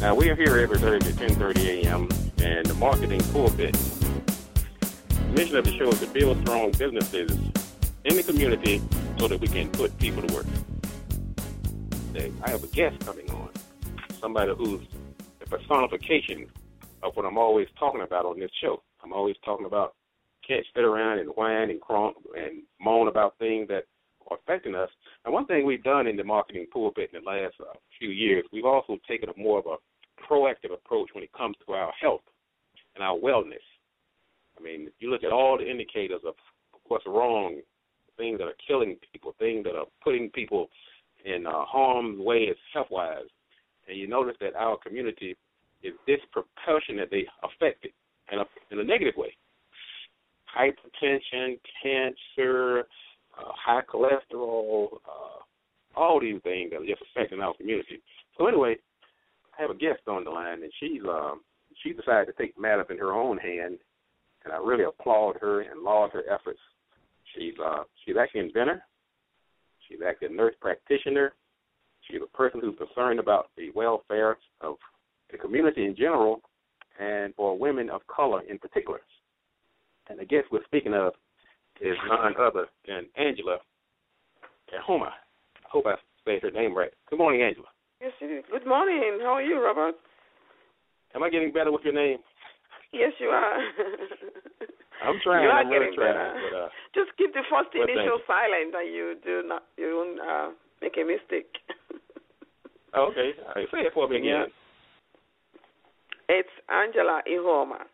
Now, we are here every Thursday at 10:30 a.m. and the Marketing Pulpit. The mission of the show is to build strong businesses in the community so that we can put people to work. Today, I have a guest coming on, somebody who's the personification of what I'm always talking about on this show. I'm always talking about can't sit around and whine and moan about things that are affecting us. And one thing we've done in the Marketing Pulpit in the last few years, we've also taken a more of a proactive approach when it comes to our health and our wellness. I mean, if you look at all the indicators of what's wrong, things that are killing people, things that are putting people in harm's way as health-wise, and you notice that our community is disproportionately affected in a negative way. Hypertension, cancer, high cholesterol, all these things that are just affecting our community. So anyway, I have a guest on the line, and she decided to take matters in her own hand, and I really applaud her and laud her efforts. She's actually an inventor. She's actually a nurse practitioner. She's a person who's concerned about the welfare of the community in general and for women of color in particular. And the guest we're speaking of is none other than Angela Ihoma. I hope I said her name right. Good morning, Angela. Yes, it is. Good morning. How are you, Robert? Am I getting better with your name? Yes, you are. I'm trying. I'm really trying. But, just keep the first initial silent, and you won't make a mistake. Okay. All right. Say it for me again. It's Angela Ihoma.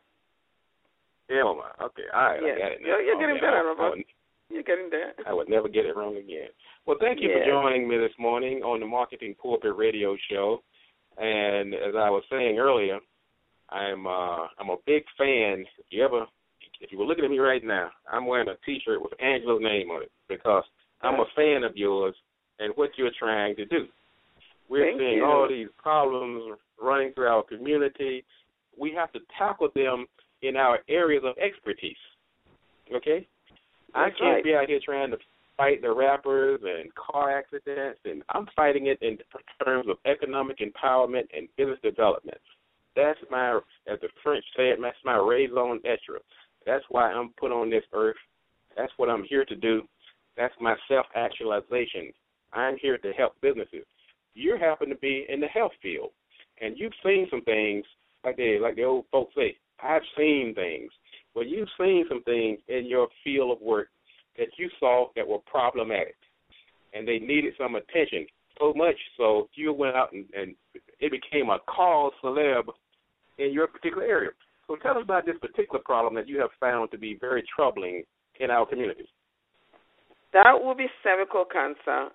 Ihoma. Okay. All right. Yes. I got it now. You're getting better, Robert. You're getting there. I would never get it wrong again. Well, thank you for joining me this morning on the Marketing Pulpit radio show. And as I was saying earlier, I'm a big fan. If you were looking at me right now, I'm wearing a T-shirt with Angela's name on it because I'm a fan of yours and what you're trying to do. We're seeing all these problems running through our community. We have to tackle them in our areas of expertise. Okay? I can't be out here trying to fight the rappers and car accidents, and I'm fighting it in terms of economic empowerment and business development. That's my, as the French say it, that's my raison d'etre. That's why I'm put on this earth. That's what I'm here to do. That's my self-actualization. I'm here to help businesses. You happen to be in the health field, and you've seen some things, like the old folks say, I've seen things. Well, you've seen some things in your field of work that you saw that were problematic, and they needed some attention, so much so you went out and it became a cause célèbre in your particular area. So tell us about this particular problem that you have found to be very troubling in our communities. That would be cervical cancer.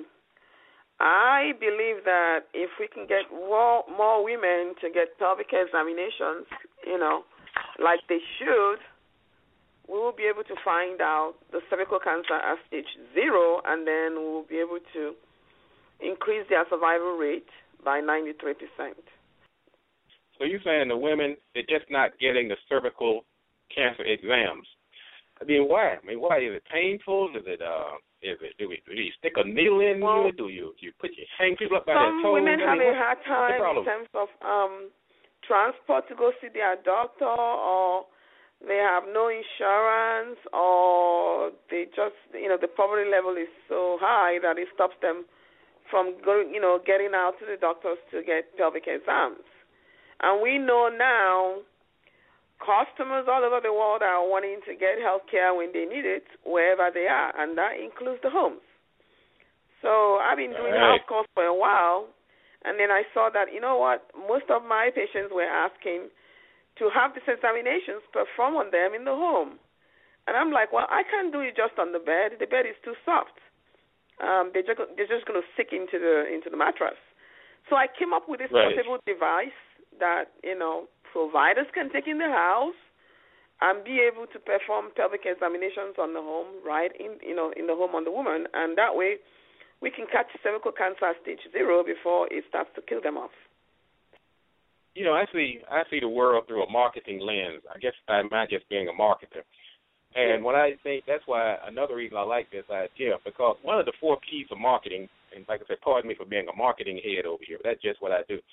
I believe that if we can get more women to get pelvic examinations, like they should, we will be able to find out the cervical cancer at stage 0, and then we will be able to increase their survival rate by 93%. So you're saying the women, they're just not getting the cervical cancer exams. I mean, why? Why? Is it painful? Do you stick a needle in you? Do you hang people up by their toes? Some women have a hard time in terms of transport to go see their doctor, or they have no insurance, or they just, the poverty level is so high that it stops them from going, getting out to the doctors to get pelvic exams. And we know now customers all over the world are wanting to get health care when they need it, wherever they are, and that includes the homes. So I've been doing house calls for a while, and then I saw that, most of my patients were asking to have these examinations performed on them in the home. And I'm like, well, I can't do it just on the bed. The bed is too soft. They're just going to sink into the mattress. So I came up with this portable device that, providers can take in the house and be able to perform pelvic examinations on the home, right, in the home on the woman. And that way we can catch cervical cancer at stage 0 before it starts to kill them off. I see the world through a marketing lens. I guess I'm not just being a marketer. And what I think, that's why another reason I like this idea, because one of the 4 P's of marketing, and like I said, pardon me for being a marketing head over here, but that's just what I do.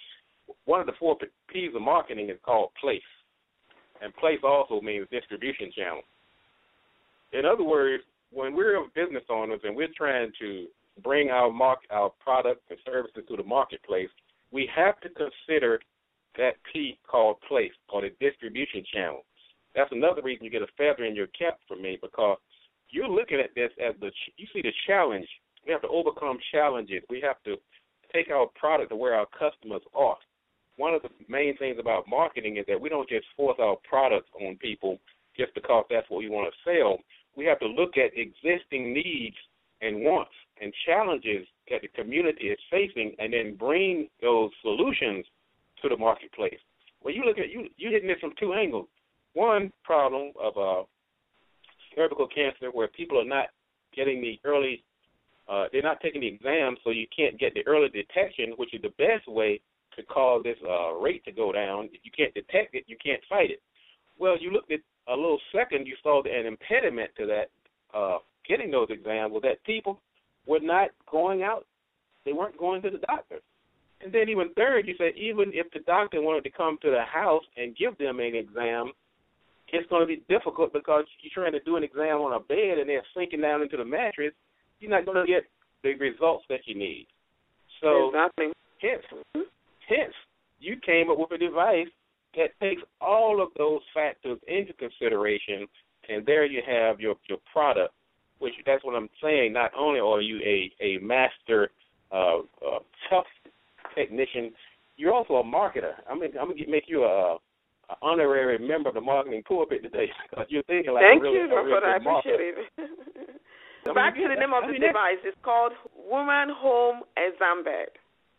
one of the 4 P's of marketing is called place. And place also means distribution channel. In other words, when we're business owners and we're trying to bring our products and services to the marketplace, we have to consider that P called place, or the distribution channel. That's another reason you get a feather in your cap for me, because you're looking at this as you see the challenge. We have to overcome challenges. We have to take our product to where our customers are. One of the main things about marketing is that we don't just force our products on people just because that's what we want to sell. We have to look at existing needs and wants and challenges that the community is facing, and then bring those solutions to the marketplace. Well, you look at you're hitting this from 2 angles. One problem of cervical cancer, where people are not getting the early, they're not taking the exam, so you can't get the early detection, which is the best way to cause this rate to go down. If you can't detect it, you can't fight it. Well, you looked at a little second, you saw an impediment to that getting those exams was that people were not going out. They weren't going to the doctor. And then even third, you said even if the doctor wanted to come to the house and give them an exam, it's going to be difficult because you're trying to do an exam on a bed and they're sinking down into the mattress. You're not going to get the results that you need. So exactly. Hence, you came up with a device that takes all of those factors into consideration, and there you have your product, which that's what I'm saying. Not only are you a master tough technician, you're also a marketer. I'm gonna make you a honorary member of the marketing pulpit today, because you're thinking like Thank a really, you, Dr. I appreciate it. Back to the name of the device. It's called Woman Home Exam Bed.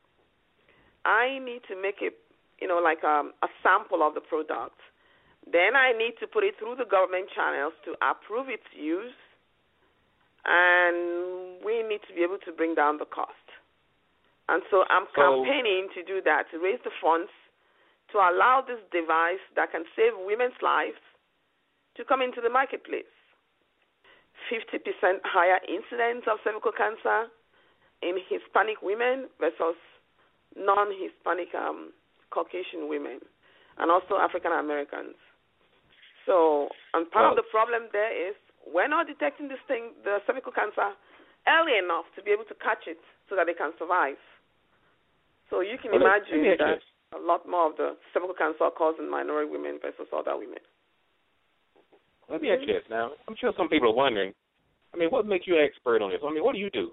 I need to make it, like a sample of the product. Then I need to put it through the government channels to approve its use, and we need to be able to bring down the cost. And so I'm campaigning to do that, to raise the funds to allow this device that can save women's lives to come into the marketplace. 50% higher incidence of cervical cancer in Hispanic women versus non-Hispanic Caucasian women, and also African Americans. So, and part of the problem there is we're not detecting the cervical cancer, early enough to be able to catch it so that they can survive. So you can imagine that a lot more of the cervical cancer occurs in minority women versus other women. Let me ask you this now. I'm sure some people are wondering, what makes you an expert on this? What do you do?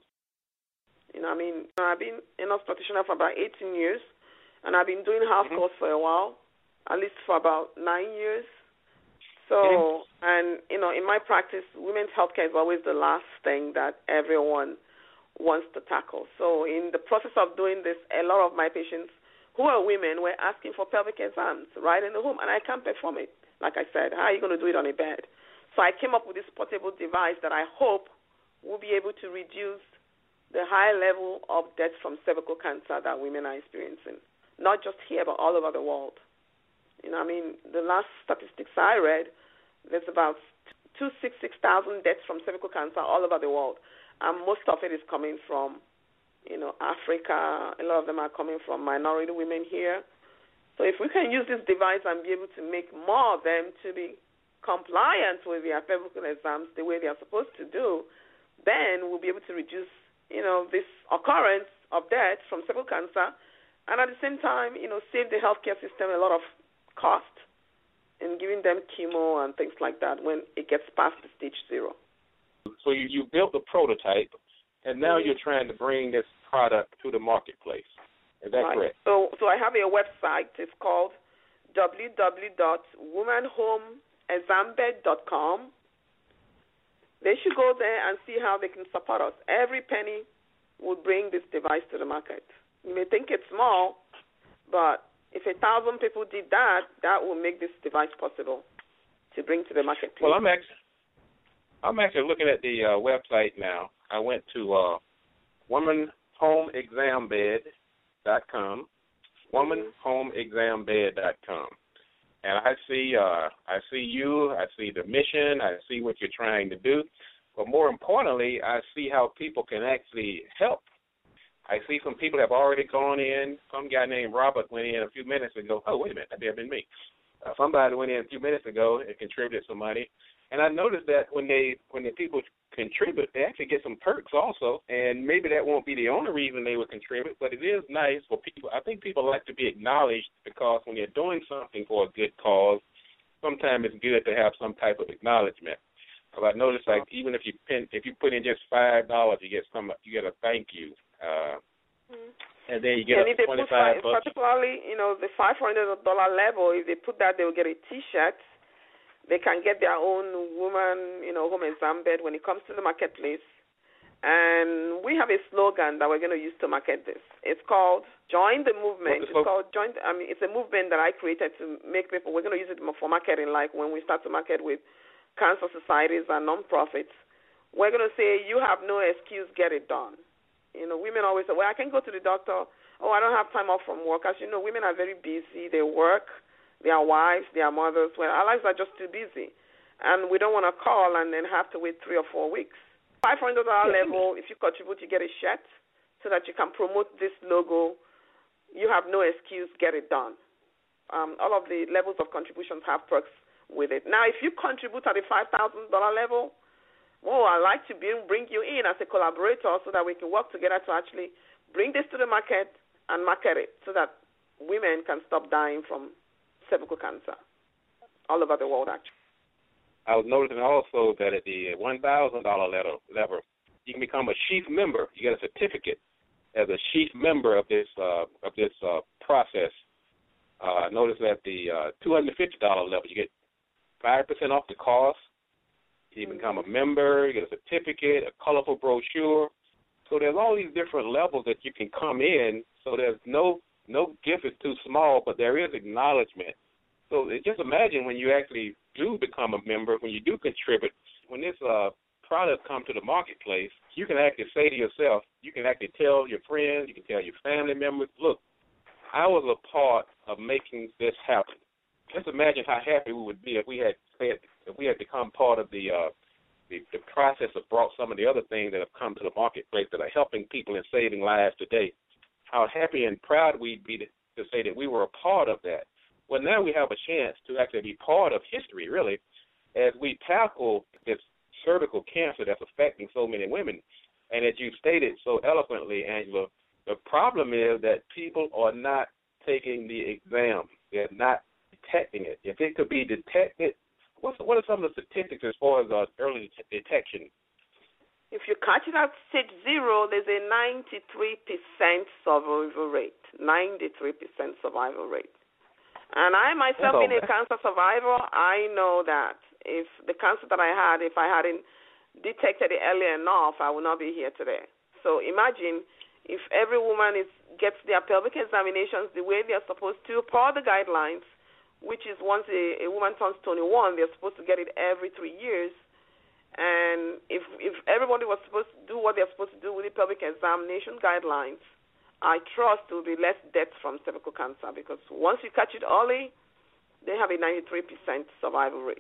I've been a nurse practitioner for about 18 years, and I've been doing house calls for a while, at least for about 9 years. So, and, in my practice, women's healthcare is always the last thing that everyone wants to tackle. So in the process of doing this, a lot of my patients who are women were asking for pelvic exams right in the home, and I can't perform it. Like I said, how are you going to do it on a bed? So I came up with this portable device that I hope will be able to reduce the high level of deaths from cervical cancer that women are experiencing, not just here but all over the world. The last statistics I read, there's about 266,000 deaths from cervical cancer all over the world, and most of it is coming from, Africa. A lot of them are coming from minority women here. So if we can use this device and be able to make more of them to be compliant with their cervical exams the way they are supposed to do, then we'll be able to reduce, this occurrence of death from cervical cancer, and at the same time, save the healthcare system a lot of cost in giving them chemo and things like that when it gets past the stage 0. So you built the prototype, and now you're trying to bring this product to the marketplace. Is that correct? So I have a website. It's called www.womanhomeexambed.com. They should go there and see how they can support us. Every penny will bring this device to the market. You may think it's small, but if 1,000 people did that, that will make this device possible to bring to the marketplace. Well, I'm actually looking at the website now. I went to womanhomeexambed.com, womanhomeexambed.com. And I see you, I see the mission, I see what you're trying to do. But more importantly, I see how people can actually help. I see some people have already gone in. Some guy named Robert went in a few minutes ago. Oh, wait a minute, that may have been me. Somebody went in a few minutes ago and contributed some money. And I noticed that when the people contribute, they actually get some perks also. And maybe that won't be the only reason they would contribute, but it is nice for people. I think people like to be acknowledged because when you're doing something for a good cause, sometimes it's good to have some type of acknowledgement. Because I noticed, like, even if you put in just $5, you get a thank you. And then you get a $25. Particularly, the $500 level, if they put that, they will get a T-shirt. They can get their own woman, home exam bed when it comes to the marketplace. And we have a slogan that we're going to use to market this. It's called Join the Movement. It's a movement that I created to make people. We're going to use it for marketing, like when we start to market with cancer societies and nonprofits. We're going to say, you have no excuse, get it done. Women always say, well, I can go to the doctor. Oh, I don't have time off from work. As you know, women are very busy. They work. They are wives, they are mothers. Well, our lives are just too busy. And we don't want to call and then have to wait 3 or 4 weeks. $500 level, if you contribute, you get a shirt so that you can promote this logo. You have no excuse, get it done. All of the levels of contributions have perks with it. Now, if you contribute at the $5,000 level, I'd like to bring you in as a collaborator so that we can work together to actually bring this to the market and market it so that women can stop dying from cervical cancer all over the world, actually. I was noticing also that at the $1,000 level, you can become a chief member. You get a certificate as a chief member of this process. Notice at the $250 level, you get 5% off the cost. You become a member. You get a certificate, a colorful brochure. So there's all these different levels that you can come in. So there's no gift is too small, but there is acknowledgement. So just imagine when you actually do become a member, when you do contribute, when this product comes to the marketplace, you can actually say to yourself, you can actually tell your friends, you can tell your family members, look, I was a part of making this happen. Just imagine how happy we would be if we had become part of the process that brought some of the other things that have come to the marketplace that are helping people and saving lives today. How happy and proud we'd be to say that we were a part of that. Well, now we have a chance to actually be part of history, really, as we tackle this cervical cancer that's affecting so many women. And as you stated so eloquently, Angela, the problem is that people are not taking the exam. They're not detecting it. If it could be detected, what are some of the statistics as far as early detection? If you catch it at stage 0, there's a 93% survival rate. 93% survival rate. And I myself, being a cancer survivor, I know that if the cancer that I had, if I hadn't detected it early enough, I would not be here today. So imagine if every woman gets their pelvic examinations the way they're supposed to, per the guidelines, which is once a woman turns 21, they're supposed to get it every 3 years. And if everybody was supposed to do what they're supposed to do with the pelvic examination guidelines, I trust there will be less deaths from cervical cancer, because once you catch it early, they have a 93% survival rate.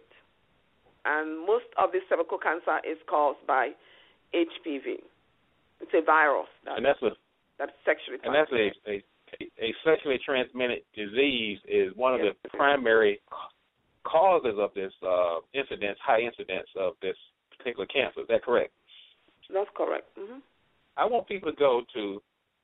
And most of this cervical cancer is caused by HPV. It's a virus that's sexually transmitted. And that's a sexually transmitted disease is one of the primary causes of this high incidence of this particular cancer. Is that correct? That's correct. Mm-hmm. I want people to go to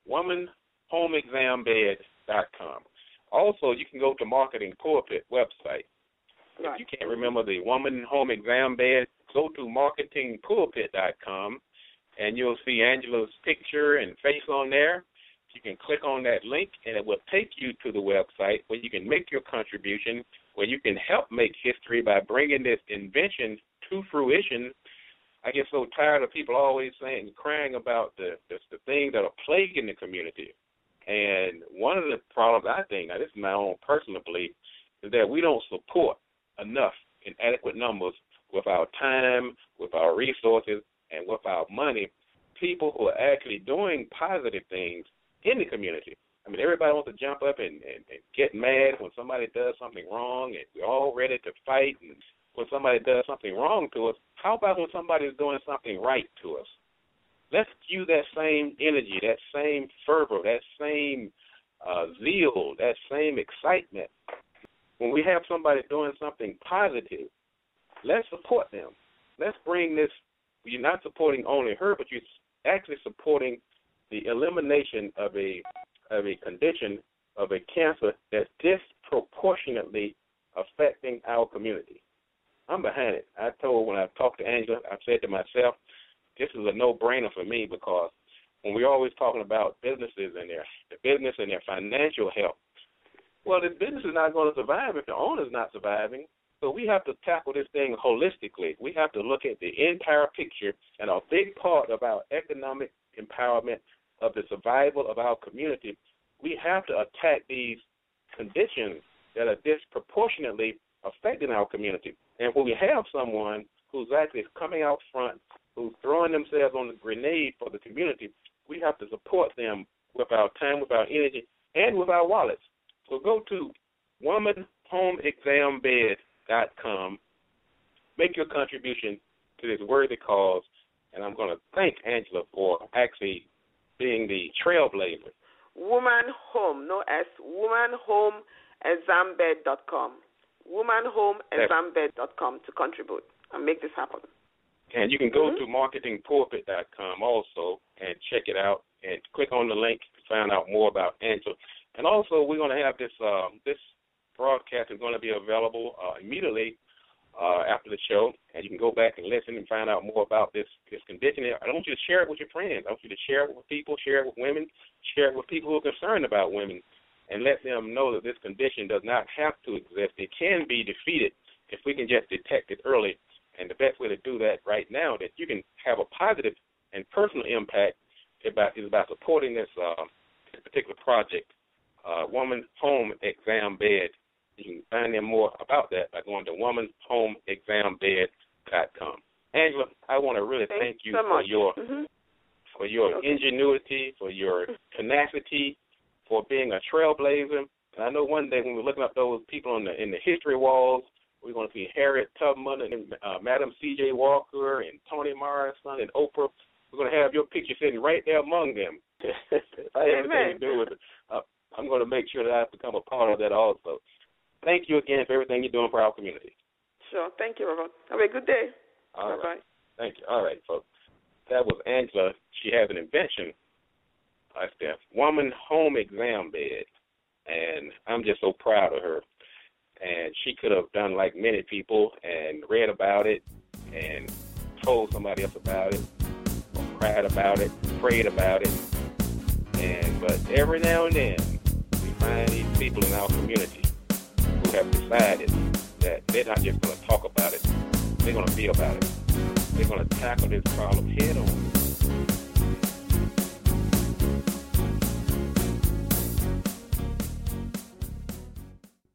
womanhomeexambed.com. Also, you can go to Marketing Pulpit website. Right. If you can't remember the Woman Home Exam Bed, go to marketingpulpit.com, and you'll see Angela's picture and face on there. You can click on that link, and it will take you to the website where you can make your contribution, where you can help make history by bringing this invention to fruition. I get so tired of people always crying about the things that are plaguing the community. And one of the problems, I think, now this is my own personal belief, is that we don't support enough in adequate numbers with our time, with our resources, and with our money, people who are actually doing positive things in the community. I mean, everybody wants to jump up and get mad when somebody does something wrong, and we're all ready to fight. And when somebody does something wrong to us, how about when somebody is doing something right to us? let's use that same energy, that same fervor, that same zeal, that same excitement. When we have somebody doing something positive, let's support them. Let's bring this. You're not supporting only her, but you're actually supporting the elimination of a condition of a cancer that's disproportionately affecting our community. I'm behind it. When I talked to Angela, I said to myself, this is a no-brainer for me, because when we're always talking about businesses and their financial health, well, the business is not going to survive if the owner's not surviving. So we have to tackle this thing holistically. We have to look at the entire picture, and a big part of our economic empowerment, of the survival of our community, we have to attack these conditions that are disproportionately affecting our community. And when we have someone who's actually coming out front, who's throwing themselves on the grenade for the community, we have to support them with our time, with our energy, and with our wallets. So go to womanhomeexambed.com, make your contribution to this worthy cause, and I'm going to thank Angela for actually being the trailblazer. Woman Home, no S, womanhomeexambed.com. womanhomeexambed.com to contribute and make this happen. And you can go to marketingpulpit.com also and check it out and click on the link to find out more about Angela. And also, we're going to have this broadcast is going to be available immediately after the show, and you can go back and listen and find out more about this condition. I want you to share it with your friends. I want you to share it with people, share it with women, share it with people who are concerned about women, and let them know that this condition does not have to exist. It can be defeated if we can just detect it early. And the best way to do that right now, that you can have a positive and personal impact, is about supporting this particular project, Woman Home Exam Bed. You can find out more about that by going to womanhomeexambed.com. Angela, I want to really thank you so for your ingenuity, for your tenacity, for being a trailblazer. And I know one day when we're looking up those people in the history walls, we're going to see Harriet Tubman and Madam C.J. Walker and Toni Morrison and Oprah. We're going to have your picture sitting right there among them. If I have anything to do with it, I'm going to make sure that I become a part of that also. Thank you again for everything you're doing for our community. Sure. Thank you, Robert. Have a good day. All right. Bye-bye. Thank you. All right, folks. That was Angela. She has an invention. That's the Woman Home Exam Bed, and I'm just so proud of her. And she could have done like many people and read about it and told somebody else about it, or cried about it, prayed about it. But every now and then, we find these people in our community who have decided that they're not just going to talk about it, they're going to be about it. They're going to tackle this problem head on.